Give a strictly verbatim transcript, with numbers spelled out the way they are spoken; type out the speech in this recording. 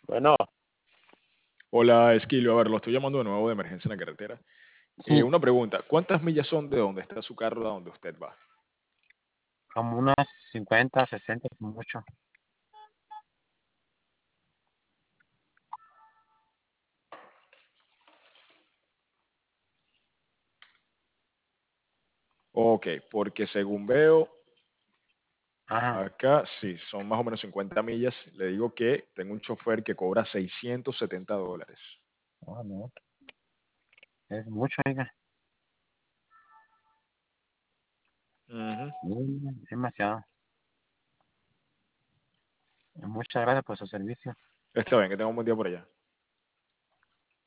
Bueno, Hola, Esquilio. A ver, lo estoy llamando de nuevo de emergencia en la carretera. Eh, sí, una pregunta, ¿cuántas millas son de donde está su carro a donde usted va? como unas cincuenta, sesenta, mucho. Ok, porque según veo Ajá, acá, sí, son más o menos cincuenta millas. Le digo que tengo un chofer que cobra seiscientos setenta dólares. oh, no, es mucho, oiga. Ujú. Mm, demasiado. Muchas gracias por su servicio. Está bien, que tenga un buen día por allá.